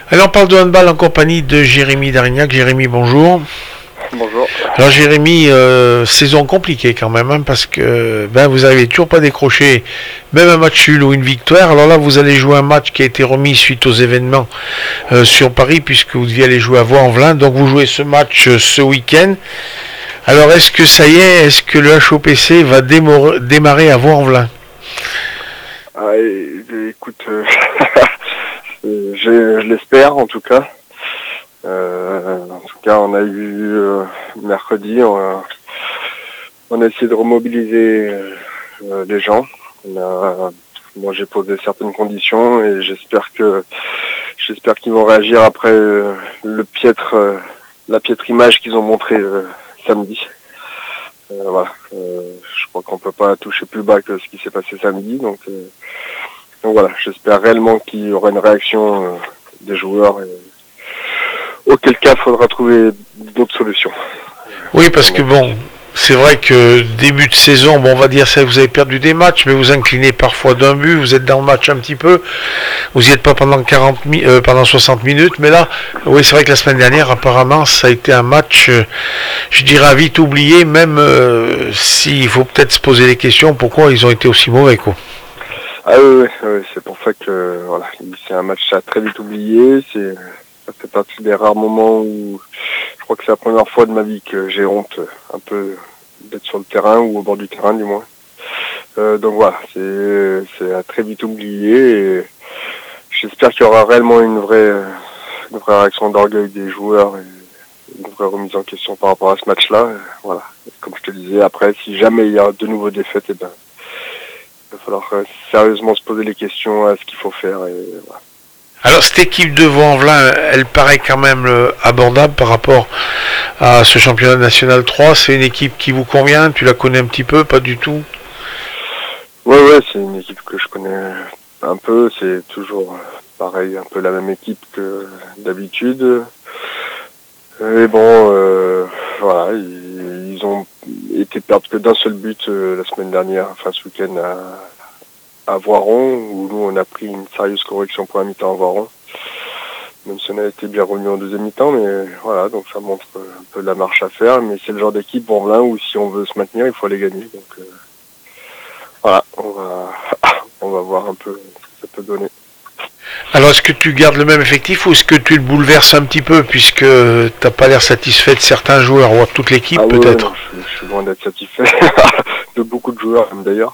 Alors on parle de handball en compagnie de Jérémy Darignac. Jérémy, bonjour. Bonjour. Alors Jérémy, saison compliquée quand même, hein, parce que vous n'avez toujours pas décroché même un match nul ou une victoire. Alors là, vous allez jouer un match qui a été remis suite aux événements sur Paris, puisque vous deviez aller jouer à Vaux-en-Velin. Donc vous jouez ce match ce week-end. Alors est-ce que ça y est, est-ce que le HOPC va démarrer à Vaux-en-Velin? Écoute, je l'espère en tout cas. On a eu mercredi, on a essayé de remobiliser les gens. Moi, j'ai posé certaines conditions et j'espère qu'ils vont réagir après la piètre image qu'ils ont montrée samedi. Je crois qu'on peut pas toucher plus bas que ce qui s'est passé samedi, donc voilà, j'espère réellement qu'il y aura une réaction des joueurs. Auquel cas, il faudra trouver d'autres solutions. Oui, parce que c'est vrai que début de saison, on va dire ça, vous avez perdu des matchs, mais vous inclinez parfois d'un but, vous êtes dans le match un petit peu, vous n'y êtes pas pendant 60 minutes, mais là, oui, c'est vrai que la semaine dernière, apparemment, ça a été un match, je dirais, à vite oublié, même s'il faut peut-être se poser des questions, pourquoi ils ont été aussi mauvais, quoi. Oui, c'est pour ça que c'est un match à très vite oublié, ça fait partie des rares moments où je crois que c'est la première fois de ma vie que j'ai honte un peu d'être sur le terrain ou au bord du terrain du moins. Donc voilà, c'est à très vite oublié et j'espère qu'il y aura réellement une vraie réaction d'orgueil des joueurs et une vraie remise en question par rapport à ce match-là. Voilà, comme je te disais, après si jamais il y a de nouveaux défaites, il va falloir sérieusement se poser les questions à ce qu'il faut faire et voilà. Alors cette équipe de Vaux-en-Velin, elle paraît quand même abordable par rapport à ce championnat national 3. C'est une équipe qui vous convient? Tu la connais un petit peu? Pas du tout? Ouais, c'est une équipe que je connais un peu. C'est toujours pareil, un peu la même équipe que d'habitude. Et voilà, ils ont été perdre que d'un seul but la semaine dernière, enfin ce week-end à Voiron, où nous on a pris une sérieuse correction pour la mi-temps à Voiron, même si on a été bien revenu en deuxième mi-temps, mais voilà, donc ça montre un peu la marche à faire, mais c'est le genre d'équipe Vaux-en-Velin où si on veut se maintenir, il faut aller gagner, donc voilà, on va voir un peu ce que ça peut donner. Alors est-ce que tu gardes le même effectif ou est-ce que tu le bouleverses un petit peu puisque t'as pas l'air satisfait de certains joueurs ou de toute l'équipe peut-être? Non, je suis loin d'être satisfait de beaucoup de joueurs même d'ailleurs.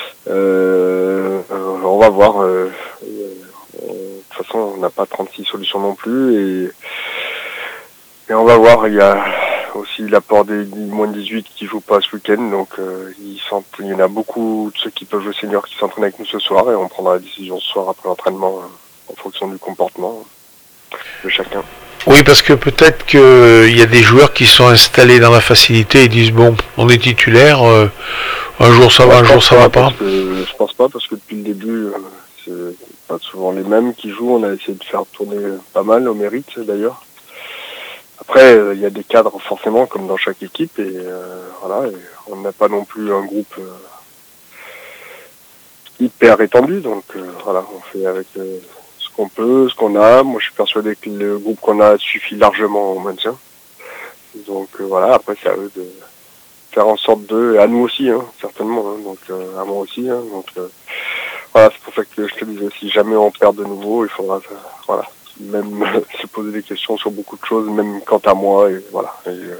On va voir. De toute façon, on n'a pas 36 solutions non plus et on va voir. Il y a aussi l'apport des moins de 18 qui jouent pas ce week-end, donc il y en a beaucoup de ceux qui peuvent jouer senior qui s'entraînent avec nous ce soir et on prendra la décision ce soir après l'entraînement en fonction du comportement de chacun. Oui, parce que peut-être qu'il y a des joueurs qui sont installés dans la facilité et disent on est titulaire, un jour ça va, un jour ça va pas. Je pense pas parce que depuis le début, c'est pas souvent les mêmes qui jouent. On a essayé de faire tourner pas mal au mérite d'ailleurs. Après, il y a des cadres forcément comme dans chaque équipe et voilà. Et on n'a pas non plus un groupe hyper étendu, donc voilà, on fait avec ce qu'on peut, ce qu'on a. Moi, je suis persuadé que le groupe qu'on a suffit largement au maintien. Donc voilà, après c'est à eux de faire en sorte d'eux, et à nous aussi, certainement, donc à moi aussi. Donc voilà, c'est pour ça que je te disais, si jamais on perd de nouveau, il faudra même se poser des questions sur beaucoup de choses, même quant à moi, et voilà.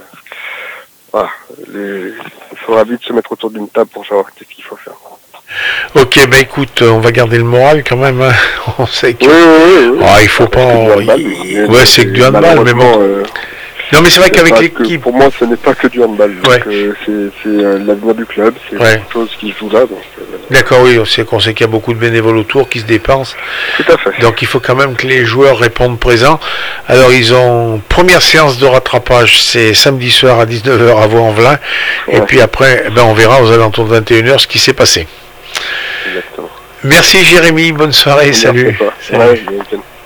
Il faudra vite se mettre autour d'une table pour savoir qu'est-ce qu'il faut faire. Ok, écoute, on va garder le moral quand même. Hein. On sait que il faut pas. C'est que du handball, mais bon. Non, mais c'est vrai qu'avec l'équipe. Pour moi, ce n'est pas que du handball. C'est l'avenir du club, c'est quelque chose qui joue là. D'accord, oui, on sait qu'il y a beaucoup de bénévoles autour qui se dépensent. Tout à fait. Donc il faut quand même que les joueurs répondent présents. Alors ils ont première séance de rattrapage, c'est samedi soir à 19h à Vaux-en-Velin. Et puis après, on verra aux alentours de 21h ce qui s'est passé. Exactement. Merci Jérémy, bonne soirée, salut. Salut.